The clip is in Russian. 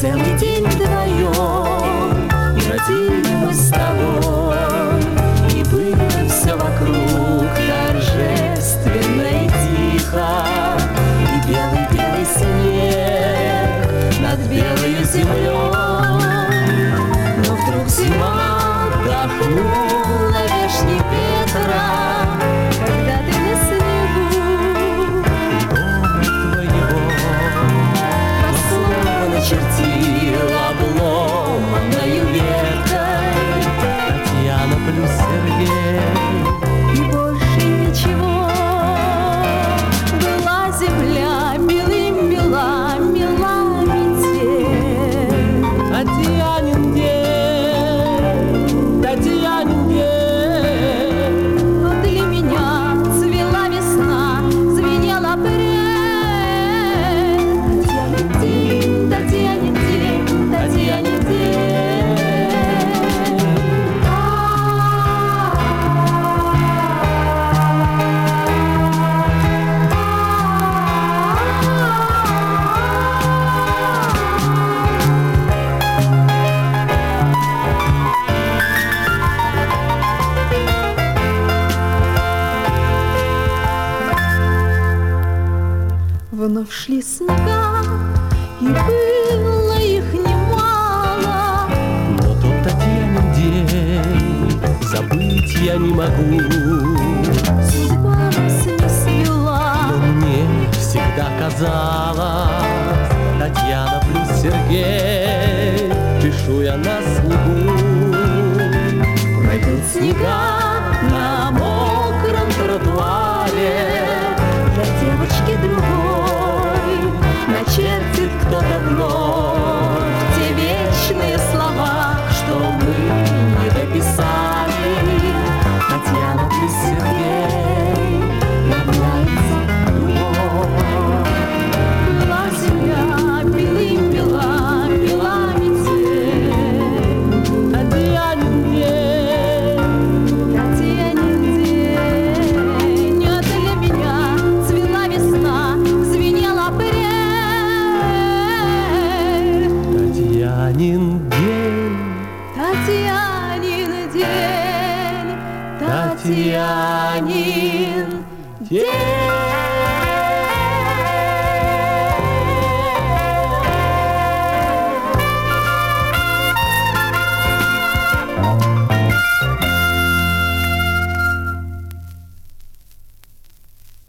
целый день вдвоем, и родили мы с тобой, и было все вокруг торжественно и тихо, и белый-белый снег над белой землей. Но вдруг зима вдохнула вешний ветра, когда ты на снегу дома твоего по слову начертил обломанною веткой. Татьяна плюс Сергей. И больше ничего. Была земля мила, мила метель. Татьянин день, Татьянин день. Но для меня цвела весна, звенел апрель. Татьянин день, Татьянин день, Татьянин день. Вновь шли снега, и было их немало. Но тот Татьянин день забыть я не могу. Судьба нас не свела. Но мне всегда казалось, Татьяна плюс Сергей. Пишу я на